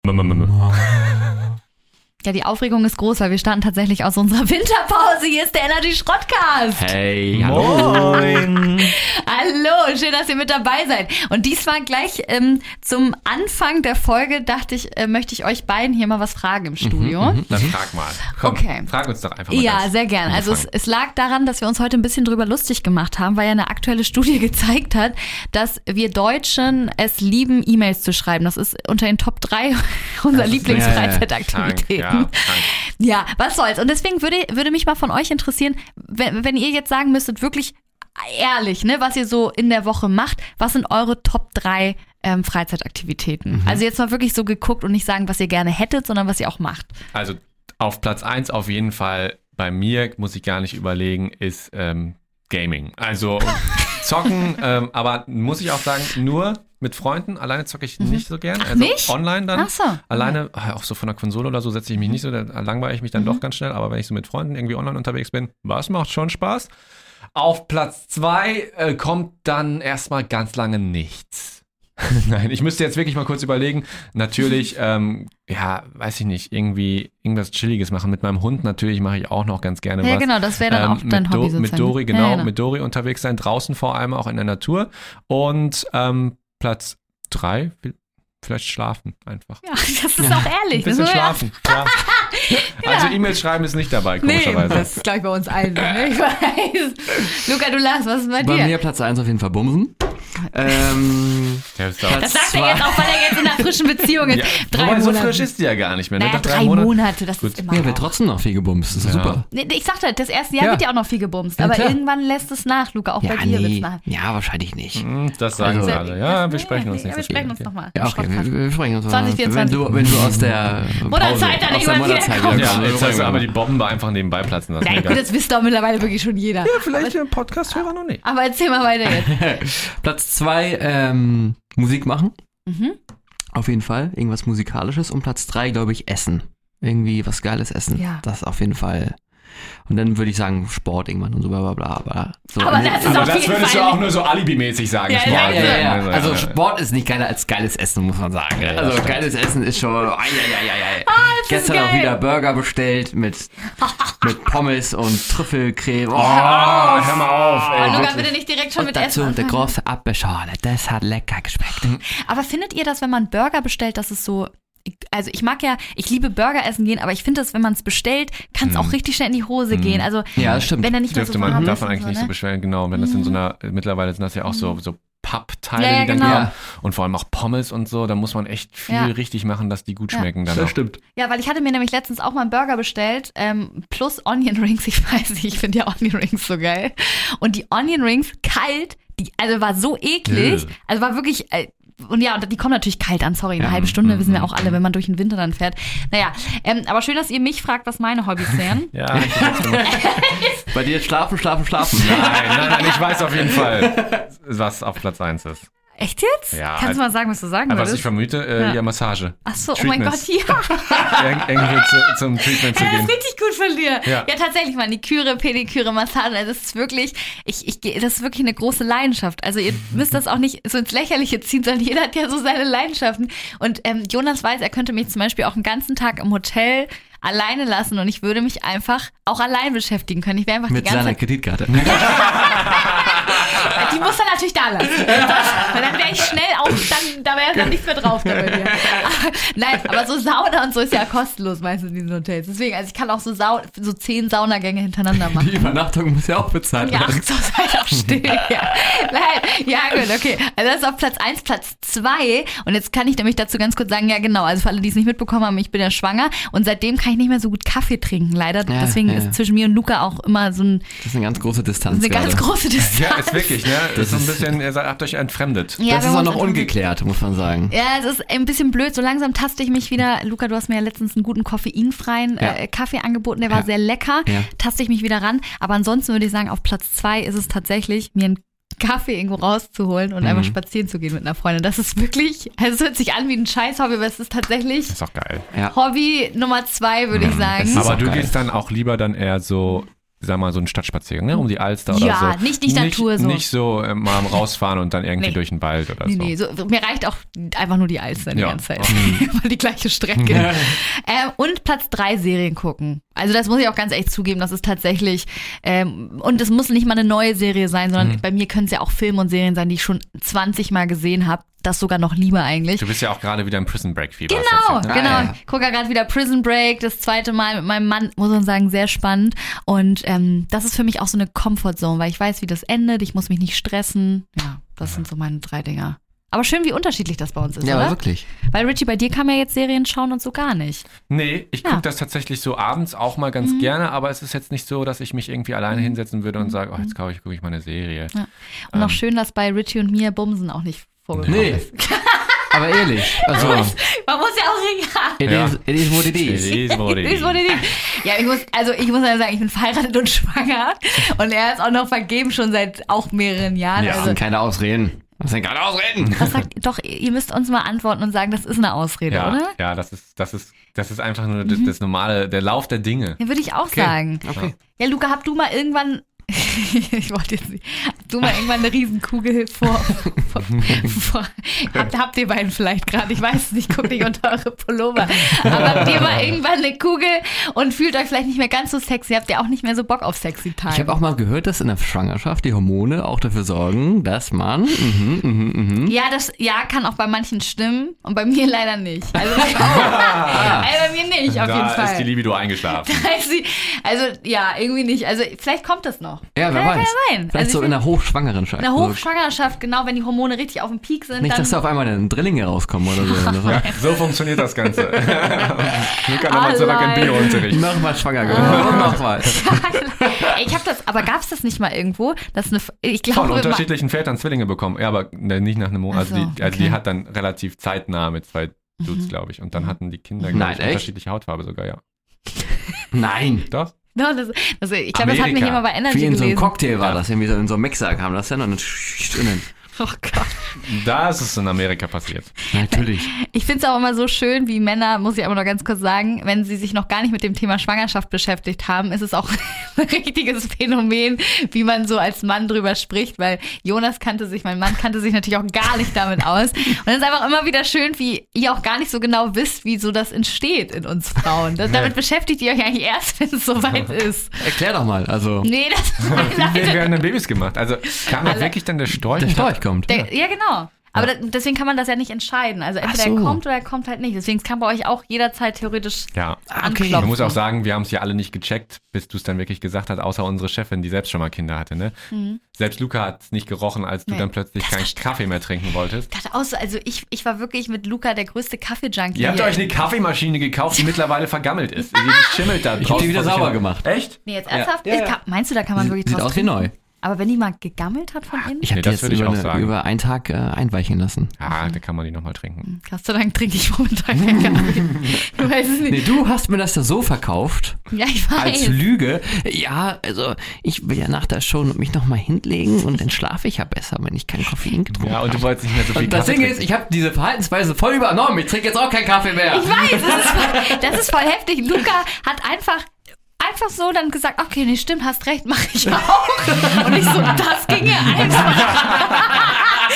Ja, die Aufregung ist groß, weil wir starten tatsächlich aus unserer Winterpause. Hier ist der Energy Schrottcast. Hey, moin. Hallo, schön, dass ihr mit dabei seid. Und diesmal gleich zum Anfang der Folge dachte ich, möchte ich euch beiden hier mal was fragen im Studio. Dann frag mal. Komm, okay. Frag uns doch einfach mal. Ja, sehr gern. Also es lag daran, dass wir uns heute ein bisschen drüber lustig gemacht haben, weil ja eine aktuelle Studie gezeigt hat, dass wir Deutschen es lieben, E-Mails zu schreiben. Das ist unter den Top 3 unserer Lieblingsfreizeitaktivitäten. Ja, was soll's. Und deswegen würde mich mal von euch interessieren, wenn ihr jetzt sagen müsstet, wirklich ehrlich, ne, was ihr so in der Woche macht, was sind eure Top 3 Freizeitaktivitäten? Also jetzt mal wirklich so geguckt und nicht sagen, was ihr gerne hättet, sondern was ihr auch macht. Also auf Platz 1 auf jeden Fall bei mir, muss ich gar nicht überlegen, ist Gaming. Also zocken, aber muss ich auch sagen, nur mit Freunden. Alleine zocke ich nicht so gern. Also nicht? Online dann. Ach so. Alleine, auch so von der Konsole oder so, setze ich mich nicht so, da langweile ich mich dann doch ganz schnell. Aber wenn ich so mit Freunden irgendwie online unterwegs bin, was macht schon Spaß. Auf Platz 2 kommt dann erstmal ganz lange nichts. Nein, ich müsste jetzt wirklich mal kurz überlegen. Natürlich, weiß ich nicht, irgendwas Chilliges machen. Mit meinem Hund natürlich mache ich auch noch ganz gerne was. Ja, genau, das wäre dann auch dein Hobby sozusagen. Mit Dori, genau, mit Dori unterwegs sein, draußen vor allem auch in der Natur. Und Platz 3, vielleicht schlafen einfach. Ja, das ist auch ehrlich. Ein bisschen schlafen, ja. Also E-Mails schreiben ist nicht dabei, komischerweise. Nee, das ist, glaube ich, bei uns allen. Ne? Ich weiß. Luca, du lachst, was ist bei dir? Bei mir Platz 1 auf jeden Fall Bumsen. Das sagt er jetzt auch, weil er jetzt in einer frischen Beziehung ist. Ja, 3 Monate. So frisch ist die ja gar nicht mehr. Ne? Naja, 3 Monate, das ist immer. Ja, wird trotzdem noch viel gebumst, das ist super. Nee, ich sagte, das erste Jahr wird ja auch noch viel gebumst, aber irgendwann lässt es nach, Luca, auch bei dir wird es nach. Ja, wahrscheinlich nicht. Das sagen sie alle. Ja, wir sprechen uns nicht. Wir sprechen uns nochmal. Ja, okay, wir sprechen uns nochmal. 2024. Wenn du aus der Mutterzeit dann irgendwann wieder kommst. Ja, jetzt hast du aber die Bombe einfach nebenbei platzen lassen. Ja, gut, das wisst doch mittlerweile wirklich schon jeder. Ja, vielleicht der Podcast-Hörer noch nicht. Aber erzähl mal weiter jetzt. Platz 2, Musik machen. Auf jeden Fall. Irgendwas Musikalisches. Und Platz 3, glaube ich, Essen. Irgendwie was Geiles essen. Ja. Das auf jeden Fall. Und dann würde ich sagen Sport irgendwann und so bla bla bla. Aber das würdest du auch nur so alibimäßig sagen. Ja, Sport. Ja. Also Sport ist nicht geiler als geiles Essen, muss man sagen. Ja, also geiles Essen ist schon... Gestern auch wieder Burger bestellt mit Pommes und Trüffelcreme. Hör mal auf. Ey, Luca, bitte nicht direkt schon und mit dazu Essen. eine große Apfelschorle. Das hat lecker geschmeckt. Aber findet ihr das, wenn man Burger bestellt, dass es so... Also ich liebe Burger essen gehen, aber ich finde das, wenn man es bestellt, kann es auch richtig schnell in die Hose gehen. Also ja, das stimmt. Wenn er nicht darf man eigentlich nicht so bestellen, genau. Wenn das in so einer, mittlerweile sind das ja auch so Pappteile, die dann gehen. Und vor allem auch Pommes und so, da muss man echt viel richtig machen, dass die gut schmecken. Dann das stimmt. Ja, weil ich hatte mir nämlich letztens auch mal einen Burger bestellt, plus Onion Rings, ich weiß nicht, ich finde ja Onion Rings so geil. Und die Onion Rings kalt, also war so eklig, also war wirklich... Und die kommen natürlich kalt an, sorry, eine halbe Stunde wissen wir auch alle, wenn man durch den Winter dann fährt. Naja, aber schön, dass ihr mich fragt, was meine Hobbys wären. Ja. Bei dir schlafen. Nein, ich weiß auf jeden Fall, was auf Platz 1 ist. Echt jetzt? Ja. Kannst du mal sagen, was du sagen würdest? Was ich vermute, Massage. Ach so, oh mein Gott, ja. Irgendwie zum Treatment zu gehen. Das ist richtig gut von dir. Ja, Tatsächlich, Maniküre, Pediküre, Massage, also das ist wirklich, das ist wirklich eine große Leidenschaft. Also ihr müsst das auch nicht so ins Lächerliche ziehen, sondern jeder hat ja so seine Leidenschaften. Und Jonas weiß, er könnte mich zum Beispiel auch einen ganzen Tag im Hotel alleine lassen und ich würde mich einfach auch allein beschäftigen können. Ich wäre einfach mit die ganze seiner Zeit... Kreditkarte. Die muss er natürlich da lassen. Weil dann wäre ich schnell da wäre dann nichts mehr drauf da bei dir. Nein, aber so Sauna und so ist ja kostenlos meistens in diesen Hotels. Deswegen, also ich kann auch so 10 Saunagänge hintereinander machen. Die Übernachtung muss ja auch bezahlt werden. Ja, so seid auch still. Ja, gut, okay. Also das ist auf Platz 1, Platz 2. Und jetzt kann ich nämlich dazu ganz kurz sagen, ja genau, also für alle, die es nicht mitbekommen haben, ich bin ja schwanger und seitdem kann ich nicht mehr so gut Kaffee trinken, leider. Deswegen ist zwischen mir und Luca auch immer so Das ist eine ganz große Distanz. Ja, ist wirklich, ne? Das ist so ein bisschen, ihr habt euch entfremdet. Ja, das ist auch noch ungeklärt, muss man sagen. Ja, es ist ein bisschen blöd. So langsam taste ich mich wieder. Luca, du hast mir ja letztens einen guten koffeinfreien Kaffee angeboten. Der war sehr lecker. Ja. Taste ich mich wieder ran. Aber ansonsten würde ich sagen, auf Platz 2 ist es tatsächlich, mir einen Kaffee irgendwo rauszuholen und einfach spazieren zu gehen mit einer Freundin. Das ist wirklich, also es hört sich an wie ein Scheiß-Hobby, aber es ist tatsächlich das ist auch geil. Hobby Nummer 2, würde ich sagen. Aber du gehst dann auch lieber dann eher so sag mal, so einen Stadtspaziergang, ne? Um die Alster oder so. Ja, nicht Natur so. Nicht so mal rausfahren und dann irgendwie durch den Wald oder so. Nee, mir reicht auch einfach nur die Alster die ganze Zeit. Immer die gleiche Strecke. Und Platz 3 Serien gucken. Also das muss ich auch ganz echt zugeben, das ist tatsächlich, und es muss nicht mal eine neue Serie sein, sondern bei mir können es ja auch Filme und Serien sein, die ich schon 20 Mal gesehen habe. Das sogar noch lieber eigentlich. Du bist ja auch gerade wieder im Prison Break Fieber. Genau. Ich gucke ja gerade wieder Prison Break, das zweite Mal mit meinem Mann, muss man sagen, sehr spannend. Und das ist für mich auch so eine Comfortzone, weil ich weiß, wie das endet, ich muss mich nicht stressen. Ja, das sind so meine 3 Dinger. Aber schön, wie unterschiedlich das bei uns ist, ja, oder? Ja, wirklich. Weil Richie, bei dir kann man ja jetzt Serien schauen und so gar nicht. Nee, ich gucke das tatsächlich so abends auch mal ganz gerne, aber es ist jetzt nicht so, dass ich mich irgendwie alleine hinsetzen würde und sage, jetzt gucke ich mal eine Serie. Ja. Und auch schön, dass bei Richie und mir Bumsen auch nicht vorgekommen ist. Aber ehrlich, also man muss ja auch regal. It is what it is. Ja, ich muss ja sagen, ich bin verheiratet und schwanger und er ist auch noch vergeben schon seit auch mehreren Jahren. Ja, das sind keine Ausreden. Was sagt, doch, ihr müsst uns mal antworten und sagen, das ist eine Ausrede, oder? Ja, das ist einfach nur das normale, der Lauf der Dinge. Ja, würde ich auch sagen. Okay. Ja, Luca, habt du mal irgendwann eine Riesenkugel habt ihr beiden vielleicht gerade, ich weiß es nicht, guckt nicht unter eure Pullover, aber habt ihr mal irgendwann eine Kugel und fühlt euch vielleicht nicht mehr ganz so sexy, habt ihr auch nicht mehr so Bock auf sexy Time? Ich habe auch mal gehört, dass in der Schwangerschaft die Hormone auch dafür sorgen, dass man Ja, das kann auch bei manchen stimmen und bei mir leider nicht. Also bei mir nicht, auf jeden Fall. Da ist die Libido eingeschlafen. Also ja, irgendwie nicht. Also vielleicht kommt das noch. Ja, wer weiß. Kann ja sein. Vielleicht also so in der Hochschwangerenschaft. In der Hochschwangerschaft, genau, wenn die Hormone richtig auf dem Peak sind. Nicht, dass da auf einmal dann Drillinge rauskommen oder so. Ja, so funktioniert das Ganze. Luca, nochmal zurück in Biounterricht. Nochmal schwanger geworden. Nochmal. Ich habe das, aber gab es das nicht mal irgendwo? Ich glaube, von unterschiedlichen Vätern Zwillinge bekommen. Ja, aber nicht nach einem Monat. Also die hat dann relativ zeitnah mit 2 Dudes, glaube ich. Und dann hatten die Kinder, unterschiedliche Hautfarbe sogar, ja. Nein. Doch? No, ich glaube, das hat mich immer bei Energy gelesen. Wie in so einem gelesen. Cocktail war das, irgendwie so in so einem Mixer kam das dann und dann oh Gott. Da ist es in Amerika passiert. Natürlich. Ich finde es auch immer so schön, wie Männer, muss ich aber noch ganz kurz sagen, wenn sie sich noch gar nicht mit dem Thema Schwangerschaft beschäftigt haben, ist es auch ein richtiges Phänomen, wie man so als Mann drüber spricht, weil mein Mann kannte sich natürlich auch gar nicht damit aus. Und es ist einfach immer wieder schön, wie ihr auch gar nicht so genau wisst, wie so das entsteht in uns Frauen. Damit beschäftigt ihr euch eigentlich erst, wenn es soweit ist. Erklär doch mal, also. Nee, Wie werden denn Babys gemacht? Also kam da wirklich dann der Storch? Der Storch kommt. Ja, genau. Aber deswegen kann man das ja nicht entscheiden. Also entweder er kommt oder er kommt halt nicht. Deswegen kann bei euch auch jederzeit theoretisch anklopfen. Man muss auch sagen, wir haben es ja alle nicht gecheckt, bis du es dann wirklich gesagt hast, außer unsere Chefin, die selbst schon mal Kinder hatte. Ne? Selbst Luca hat es nicht gerochen, als du dann plötzlich keinen Kaffee mehr trinken wolltest. Also ich war wirklich mit Luca der größte Kaffee-Junkie. Ihr habt euch eine Kaffeemaschine gekauft, die mittlerweile vergammelt ist. Die schimmelt da drauf. Ich hab die wieder sauber gemacht. Echt? Nee, jetzt ernsthaft? Ja. Meinst du, da kann man wirklich draus draus Sieht aus wie neu. Aber wenn die mal gegammelt hat von innen? Ich habe die jetzt über einen Tag einweichen lassen. Ah, da kann man die nochmal trinken. Gott sei Dank trinke ich momentan keinen Kaffee. Du weißt es nicht. Nee, du hast mir das ja so verkauft. Ja, ich weiß. Als Lüge. Ja, also ich will ja nach der Show mich nochmal hinlegen und dann schlafe ich ja besser, wenn ich keinen Koffein getrunken habe. Ja, und du wolltest nicht mehr so viel Kaffee Das Ding ist, ich habe diese Verhaltensweise voll übernommen. Ich trinke jetzt auch keinen Kaffee mehr. Ich weiß, das ist voll heftig. Luca hat einfach so dann gesagt, okay, nee, stimmt, hast recht, mache ich auch. Und ich so, das ging ja einfach.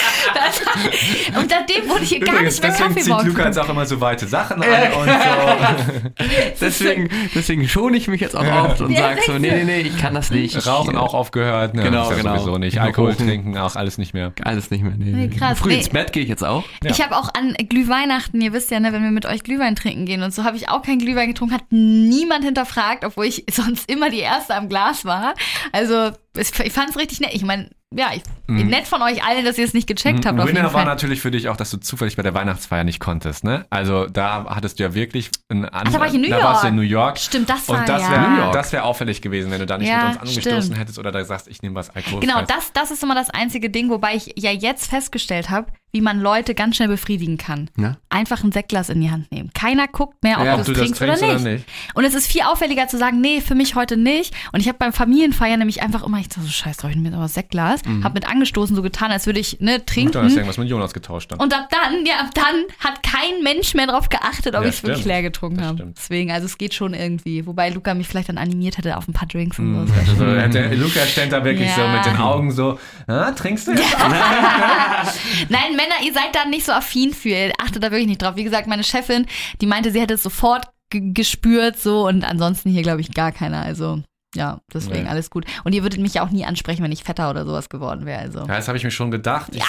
Und seitdem wurde ich hier gar nicht mehr Kaffee Deswegen zieht Luca jetzt auch immer so weite Sachen an und so. Deswegen schone ich mich jetzt auch oft und sage so, nee, ich kann das nicht. Rauchen auch aufgehört, ne? Genau. Sowieso nicht. Alkohol trinken, auch alles nicht mehr. Alles nicht mehr, nee. Krass. Früh ins Bett gehe ich jetzt auch. Ja. Ich habe auch an Glühweihnachten, ihr wisst ja, ne, wenn wir mit euch Glühwein trinken gehen und so, habe ich auch keinen Glühwein getrunken, hat niemand hinterfragt, obwohl ich sonst immer die Erste am Glas war. Also ich fand es richtig nett. Ich meine, ja, nett von euch allen, dass ihr es nicht gecheckt habt. Winner war natürlich für dich auch, dass du zufällig bei der Weihnachtsfeier nicht konntest, ne? Also da hattest du ja wirklich da war ich in New York. Da warst du in New York. Stimmt, das und war das wäre auffällig gewesen, wenn du da nicht mit uns angestoßen hättest oder da sagst, ich nehme was Alkoholfreies. Genau, das ist immer das einzige Ding, wobei ich ja jetzt festgestellt habe, wie man Leute ganz schnell befriedigen kann. Ja? Einfach ein Sektglas in die Hand nehmen. Keiner guckt mehr, ob du das trinkst oder nicht. Und es ist viel auffälliger zu sagen, nee, für mich heute nicht. Und ich habe beim Familienfeiern nämlich einfach immer, ich so, scheiß drauf, ich nehme mir aber Sektglas, hab mit angestoßen, so getan, als würde ich trinken. Du hast irgendwas mit Jonas getauscht dann. Und ab dann hat kein Mensch mehr drauf geachtet, ob ich es wirklich leer getrunken habe. Deswegen, also es geht schon irgendwie. Wobei Luca mich vielleicht dann animiert hätte auf ein paar Drinks und so. Also, Luca stand da wirklich so mit den Augen so, trinkst du jetzt auch? Nein, Männer, ihr seid da nicht so affin für. Ihr achtet da wirklich nicht drauf. Wie gesagt, meine Chefin, die meinte, sie hätte es sofort gespürt so und ansonsten hier, glaube ich, gar keiner. Also ja, deswegen alles gut. Und ihr würdet mich ja auch nie ansprechen, wenn ich fetter oder sowas geworden wäre. Also. Ja, das habe ich mir schon gedacht. Sei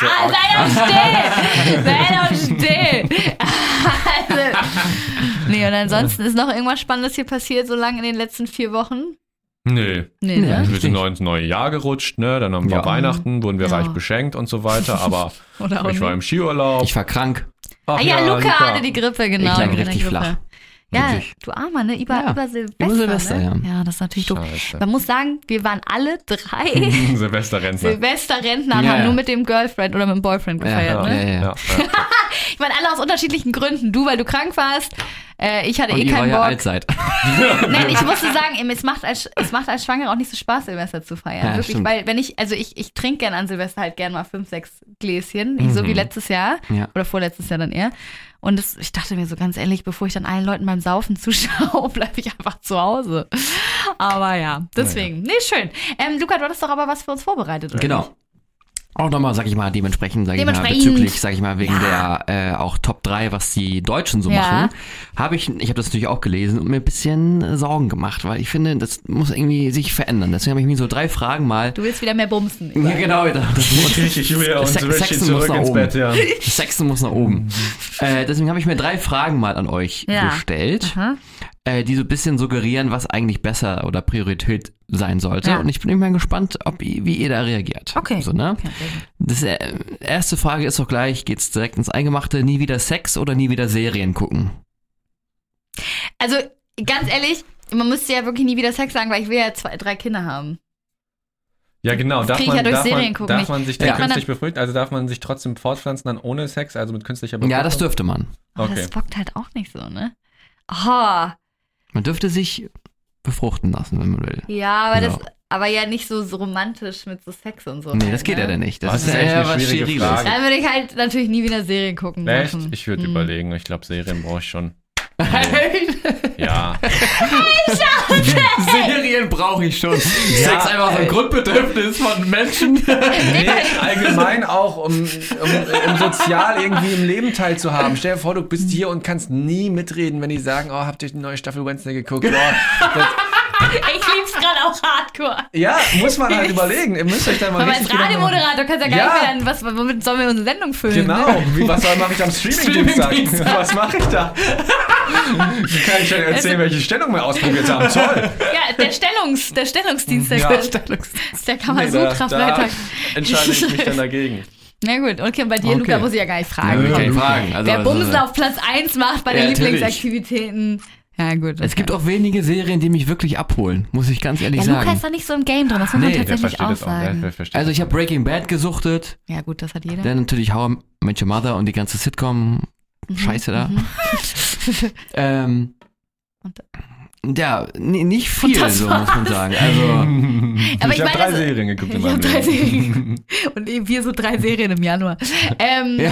doch still! Also, nee, und ansonsten ist noch irgendwas Spannendes hier passiert, so lange in den letzten 4 Wochen? Nee, ne? Wir sind ins neue Jahr gerutscht, ne? Dann haben wir Weihnachten, wurden wir reich beschenkt und so weiter, aber ich war im Skiurlaub. Ich war krank. Ach Luca hatte die Grippe, genau. Ich lag richtig flach. Ja, du Armer, ne? Über Silvester. Über Silvester, ne? Ja, das ist natürlich doof. Man muss sagen, wir waren alle 3 Silvesterrentner und haben nur mit dem Girlfriend oder mit dem Boyfriend gefeiert, ne? Ja. Ich meine, alle aus unterschiedlichen Gründen. Du, weil du krank warst. Ich hatte und keinen Bock. Alt seid. Nein, ich musste sagen, es macht als Schwangere auch nicht so Spaß, Silvester zu feiern. Ja, wirklich, stimmt. weil ich trinke gern an Silvester halt gern mal 5, 6 Gläschen, so wie letztes Jahr oder vorletztes Jahr dann eher. Und ich dachte mir so ganz ehrlich, bevor ich dann allen Leuten beim Saufen zuschaue, bleibe ich einfach zu Hause. Aber ja, deswegen. Nee, schön. Luca, du hattest doch aber was für uns vorbereitet, oder? Genau. Nicht? Auch nochmal, bezüglich, wegen der auch Top 3, was die Deutschen so machen, ich habe das natürlich auch gelesen und mir ein bisschen Sorgen gemacht, weil ich finde, das muss irgendwie sich verändern. Deswegen habe ich mir so 3 Fragen mal... Du willst wieder mehr bumsen. Ja, genau. Das muss richtig wieder und Sexen muss nach ins oben. Bett, ja. Sexen muss nach oben. Deswegen habe ich mir 3 Fragen mal an euch gestellt, die so ein bisschen suggerieren, was eigentlich besser oder Priorität sein sollte. Ja. Und ich bin immer gespannt, wie ihr da reagiert. Okay. So, ne? Okay. Das erste Frage ist doch gleich, geht's direkt ins Eingemachte, nie wieder Sex oder nie wieder Serien gucken? Also, ganz ehrlich, man müsste ja wirklich nie wieder Sex sagen, weil ich will ja 2, 3 Kinder haben. Ja, genau. Darf man sich dann künstlich befruchten? Also darf man sich trotzdem fortpflanzen dann ohne Sex, also mit künstlicher Befruchtung? Ja, das dürfte man. Aber das bockt halt auch nicht so, ne? Oh. Man dürfte sich befruchten lassen, wenn man will. Ja, aber aber ja nicht so romantisch mit so Sex und so. Nee, das geht ja dann nicht. Das ist echt eine schwierige Frage. Dann würde ich halt natürlich nie wieder Serien gucken. Echt? Ich würde überlegen. Ich glaube, Serien brauche ich schon. Ja. Serien brauche ich schon. Sex einfach so ein Grundbedürfnis von Menschen. Nee, allgemein auch, um sozial irgendwie im Leben teilzuhaben. Stell dir vor, du bist hier und kannst nie mitreden, wenn die sagen, habt ihr die neue Staffel Wednesday geguckt? Ich lieb's gerade auch hardcore. Ja, muss man halt überlegen. Ihr müsst euch da mal aber als Radiomoderator kannst du ja gar nicht mehr, womit sollen wir unsere Sendung füllen? Genau, was mache ich am Streaming-Dienstag? Was mache ich da? Kann ich dann erzählen, welche Stellung wir ausprobiert haben? Toll. Ja, der Stellungsdienstag. Ja. Der Kamasutra-Freitag. Da entscheide ich mich dann dagegen. Na gut, okay, bei dir, Luca, muss ich ja gar nicht fragen. Also, wer Bumsen auf Platz 1 macht bei den Lieblingsaktivitäten. Ja, gut. Okay. Es gibt auch wenige Serien, die mich wirklich abholen, muss ich ganz ehrlich sagen. Luca ist doch nicht so im Game drin, das muss man tatsächlich auch sagen. Also ich habe Breaking Bad gesuchtet. Ja gut, das hat jeder. Dann natürlich How I Met Your Mother und die ganze Sitcom-Scheiße da. Ja, nicht viel, so muss man sagen. Also, aber ich habe 3 Serien geguckt in meinem Leben. Und eben wir so 3 Serien im Januar. Ja.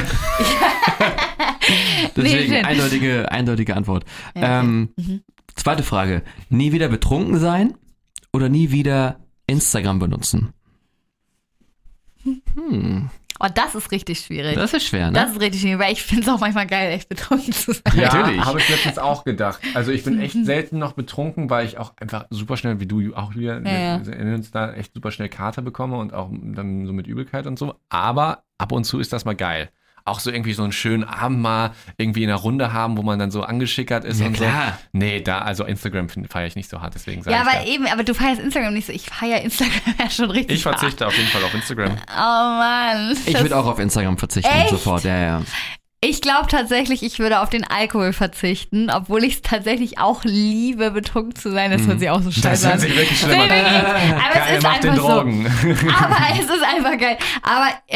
Deswegen eindeutige Antwort. Ja, okay. Zweite Frage. Nie wieder betrunken sein oder nie wieder Instagram benutzen? Oh, das ist richtig schwierig. Das ist schwer, ne? Das ist richtig schwierig, weil ich finde es auch manchmal geil, echt betrunken zu sein. Ja, natürlich. Habe ich letztens auch gedacht. Also ich bin echt selten noch betrunken, weil ich auch einfach super schnell, wie du auch hier, in uns da echt super schnell Kater bekomme und auch dann so mit Übelkeit und so. Aber ab und zu ist das mal geil. Auch so irgendwie so einen schönen Abend mal irgendwie in einer Runde haben, wo man dann so angeschickert ist und klar. So. Nee, also Instagram feiere ich nicht so hart, deswegen sage ich aber du feierst Instagram nicht so. Ich feiere Instagram ja schon richtig Ich verzichte auf jeden Fall auf Instagram. Oh Mann. Ich würde auch auf Instagram verzichten, sofort, ja. Ich glaube tatsächlich, ich würde auf den Alkohol verzichten, obwohl ich es tatsächlich auch liebe, betrunken zu sein. Das hört sich auch so scheiße an. Das hört sich wirklich schlimm an. Aber es ist einfach den Drogen. so. Aber es ist einfach geil. Aber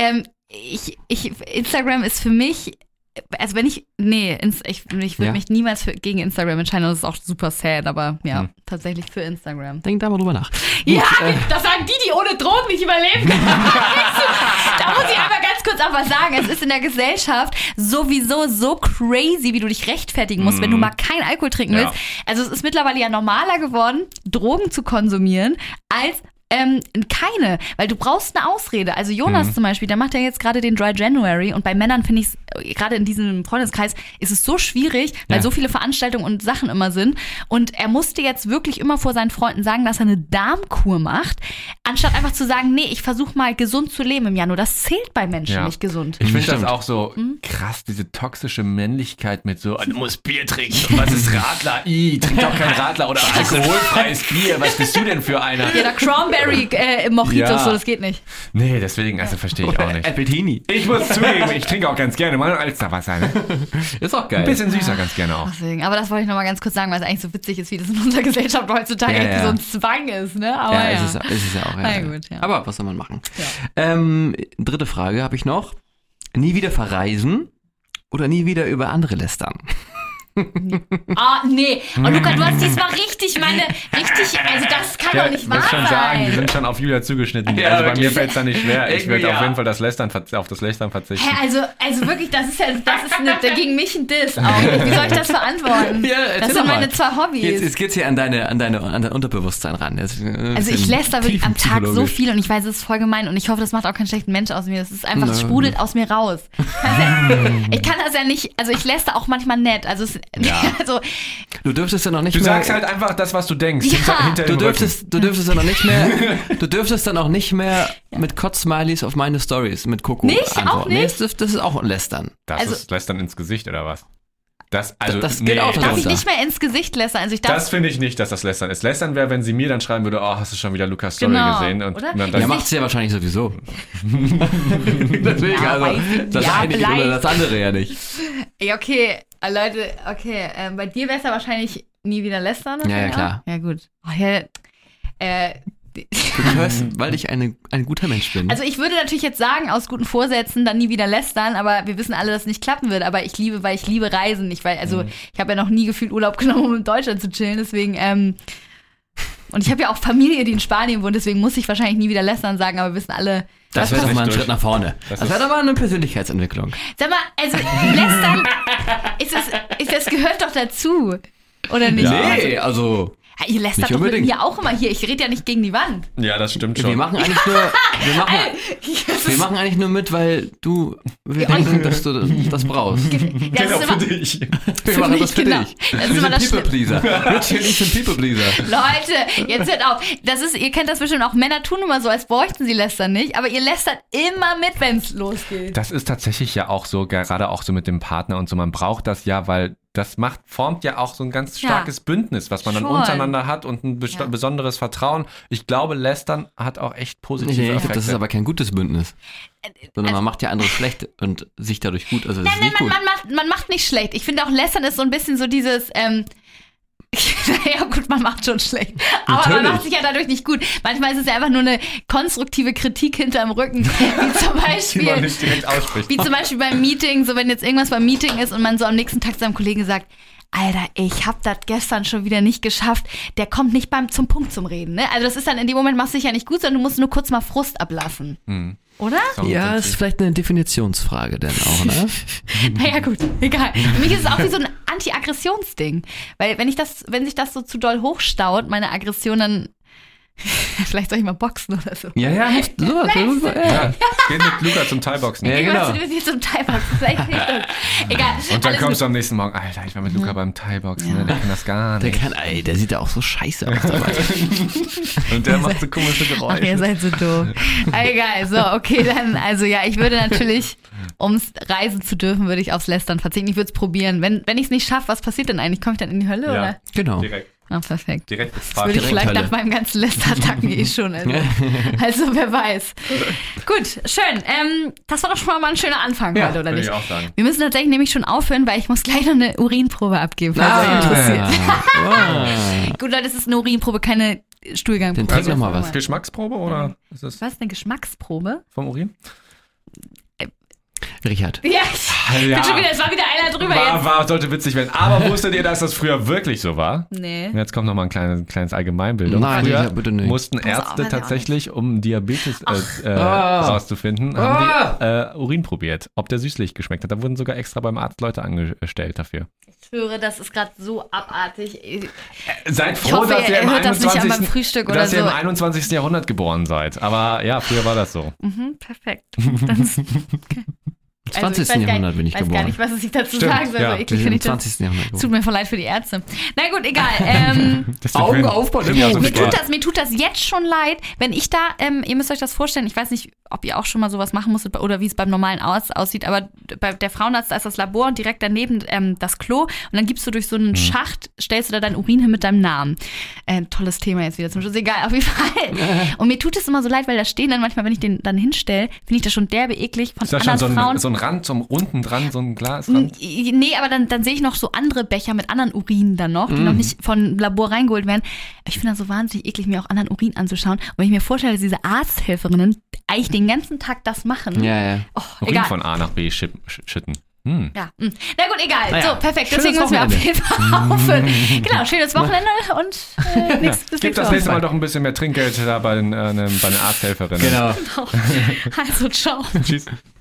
Instagram ist für mich, also wenn ich würde mich niemals gegen Instagram entscheiden, das ist auch super sad, aber tatsächlich für Instagram. Denk da mal drüber nach. Ja, das sagen die ohne Drogen nicht überleben können. Da muss ich einmal ganz kurz auch was sagen. Es ist in der Gesellschaft sowieso so crazy, wie du dich rechtfertigen musst, wenn du mal keinen Alkohol trinken willst. Also es ist mittlerweile ja normaler geworden, Drogen zu konsumieren, als keine, weil du brauchst eine Ausrede. Also Jonas zum Beispiel, der macht ja jetzt gerade den Dry January und bei Männern finde ich es, gerade in diesem Freundeskreis, ist es so schwierig, weil so viele Veranstaltungen und Sachen immer sind und er musste jetzt wirklich immer vor seinen Freunden sagen, dass er eine Darmkur macht, anstatt einfach zu sagen, nee, ich versuche mal gesund zu leben im Januar. Das zählt bei Menschen nicht gesund. Ich finde das auch so krass, diese toxische Männlichkeit mit so, du musst Bier trinken, was ist Radler? Trink doch kein Radler oder alkoholfreies Bier, was bist du denn für einer? Ja, der Cranberry Mojitos, so, das geht nicht. Nee, deswegen, verstehe ich auch nicht. Appletini. Ich muss zugeben, ich trinke auch ganz gerne mal ein Alsterwasser. Ne? Ist auch geil. Ein bisschen süßer ganz gerne auch. Deswegen, aber das wollte ich nochmal ganz kurz sagen, weil es eigentlich so witzig ist, wie das in unserer Gesellschaft heutzutage so ein Zwang ist. Ne? Aber ist es ja auch. Na gut, ja. Aber was soll man machen? Ja. Dritte Frage habe ich noch. Nie wieder verreisen oder nie wieder über andere lästern? Nee. Und Luca, du hast diesmal also das kann doch nicht wahr sein. Sagen, die sind schon auf Julia zugeschnitten. Ja, also bei mir fällt es da nicht schwer. Ich werde auf jeden Fall auf das Lästern verzichten. Also wirklich, das ist gegen mich ein Diss auch. Wie soll ich das verantworten? Das sind meine zwei Hobbys. Jetzt geht's hier an dein Unterbewusstsein ran. Also ich läster wirklich am Tag so viel und ich weiß, es ist voll gemein und ich hoffe, das macht auch keinen schlechten Mensch aus mir. Das ist einfach, es sprudelt aus mir raus. Ich kann das ja nicht, also ich läster auch manchmal nett. Also also, du dürftest ja noch nicht mehr... Du sagst halt einfach das, was du denkst. Ja. Du dürftest ja noch nicht mehr... Du dürftest dann auch nicht mehr mit Kotz-Smileys auf meine Stories mit Coco nicht? antworten. Auch nicht? Nee, das ist auch Lästern. Das ist Lästern ins Gesicht, oder was? Das geht auch darf ich nicht mehr ins Gesicht lästern? Also das finde ich nicht, dass das Lästern ist. Lästern wäre, wenn sie mir dann schreiben würde, hast du schon wieder Lukas Story gesehen? Und oder? Macht sie ja wahrscheinlich sowieso. Deswegen, das eine geht oder das andere ja nicht. Ja, okay, Leute, okay. Bei dir wäre es ja wahrscheinlich nie wieder lästern. Ja, klar. Ja, gut. Du hörst, weil ich ein guter Mensch bin. Also ich würde natürlich jetzt sagen, aus guten Vorsätzen dann nie wieder lästern, aber wir wissen alle, dass es nicht klappen wird. Aber ich liebe Reisen. Ich habe ja noch nie gefühlt Urlaub genommen, um in Deutschland zu chillen. Deswegen, und ich habe ja auch Familie, die in Spanien wohnt, deswegen muss ich wahrscheinlich nie wieder lästern sagen, aber wir wissen alle. Das wäre doch mal ein Schritt nach vorne. Das wäre doch mal eine Persönlichkeitsentwicklung. Sag mal, also lästern, das gehört doch dazu, oder nicht? Nee, also... Ihr lästert doch mit mir auch immer hier. Ich rede ja nicht gegen die Wand. Ja, das stimmt schon. Wir machen eigentlich nur mit, weil wir denken, dass du das brauchst. Genau, für dich. Wir machen das für dich. Wir sind People-Pleaser. Wir sind People-Pleaser. Leute, jetzt hört auf. Ihr kennt das bestimmt auch. Männer tun immer so, als bräuchten sie lästern nicht. Aber ihr lästert immer mit, wenn es losgeht. Das ist tatsächlich ja auch so, gerade auch so mit dem Partner und so. Man braucht das ja, weil das formt ja auch so ein ganz starkes Bündnis, was man dann untereinander hat und ein besonderes Vertrauen. Ich glaube, Lästern hat auch echt positive Effekte. Das ist aber kein gutes Bündnis. Sondern man macht ja andere schlecht und sich dadurch gut. Also das ist nicht gut. Man macht nicht schlecht. Ich finde auch, Lästern ist so ein bisschen so dieses... ja gut, man macht schon schlecht. Aber natürlich. Man macht sich ja dadurch nicht gut. Manchmal ist es ja einfach nur eine konstruktive Kritik hinterm Rücken. Wie zum Beispiel, die man nicht direkt ausspricht. Wie zum Beispiel beim Meeting, so wenn jetzt irgendwas beim Meeting ist und man so am nächsten Tag seinem Kollegen sagt, Alter, ich hab das gestern schon wieder nicht geschafft. Der kommt nicht zum Punkt zum Reden. Ne? Also das ist dann in dem Moment, machst du dich ja nicht gut, sondern du musst nur kurz mal Frust ablassen. Oder? Ja, ist vielleicht eine Definitionsfrage dann auch, ne? Naja, gut, egal. Für mich ist es auch wie so ein Anti-Aggressionsding. Weil wenn sich das so zu doll hochstaut, meine Aggression, dann vielleicht soll ich mal boxen oder so. Ja, sowas. Ja, geht mit Luca zum Thai-Boxen. Ja, genau. Du bist zum Thai-Boxen. Egal. Und dann kommst du am nächsten Morgen, Alter, ich war mit Luca beim Thai-Boxen, ne? Der kann das gar nicht. Der sieht ja auch so scheiße aus dabei. Und der macht so komische Geräusche. Ach, ihr seid so doof. Egal, so, okay, dann, also ja, ich würde natürlich, um reisen zu dürfen, würde ich aufs Lästern verzichten. Ich würde es probieren. Wenn ich es nicht schaffe, was passiert denn eigentlich? Komme ich dann in die Hölle, oder? Genau. Direkt. Ah, perfekt. Direkt das würde ich vielleicht nach meinem ganzen Lästerattacken schon. Also wer weiß. Gut, schön. Das war doch schon mal ein schöner Anfang heute, oder nicht? Ich auch sagen. Wir müssen tatsächlich nämlich schon aufhören, weil ich muss gleich noch eine Urinprobe abgeben, falls euch interessiert. Gut, Leute, es ist eine Urinprobe, keine Stuhlgangprobe. Dann trink noch mal was. Geschmacksprobe oder ist das? Was, eine Geschmacksprobe? Vom Urin? Richard. Ja, es war wieder einer drüber. Sollte witzig werden. Aber wusstet ihr, dass das früher wirklich so war? Nee. Und jetzt kommt nochmal ein kleines Allgemeinbildung. Nein, früher bitte nicht. mussten Ärzte tatsächlich, um Diabetes rauszufinden, haben die Urin probiert, ob der süßlich geschmeckt hat. Da wurden sogar extra beim Arzt Leute angestellt dafür. Ich höre, das ist gerade so abartig. Seid froh, dass ihr im im 21. Jahrhundert geboren seid. Aber ja, früher war das so. Perfekt. 20. Jahrhundert bin ich geboren. Ich weiß gar nicht, was ich dazu sagen soll. Ja, im 20. Jahrhundert. Tut mir voll leid für die Ärzte. Na gut, egal. Augen auf, mir tut das jetzt schon leid, wenn ich da, ihr müsst euch das vorstellen, ich weiß nicht, ob ihr auch schon mal sowas machen musstet oder wie es beim normalen Arzt aussieht, aber bei der Frauenarzt, da ist das Labor und direkt daneben das Klo und dann gibst du durch so einen Schacht, stellst du da dein Urin hin mit deinem Namen. Tolles Thema jetzt wieder zum Schluss, egal, auf jeden Fall. Und mir tut es immer so leid, weil da stehen dann manchmal, wenn ich den dann hinstelle, finde ich das schon derbe eklig von anderen Frauen. So ein Rand, so unten dran, so ein Glasrand? Nee, aber dann sehe ich noch so andere Becher mit anderen Urinen dann noch, die noch nicht von Labor reingeholt werden. Ich finde das so wahnsinnig eklig, mir auch anderen Urin anzuschauen. Und wenn ich mir vorstelle, dass diese Arzthelferinnen eigentlich den ganzen Tag das machen. Ja. Urin egal. von A nach B schütten. Ja. Na gut, egal. Naja, so, perfekt. Deswegen müssen wir auf jeden Fall aufhören. Genau, schönes Wochenende und bis Gib das nächste Mal doch ein bisschen mehr Trinkgeld da bei den Arzthelferinnen. Genau. Also, ciao. Tschüss.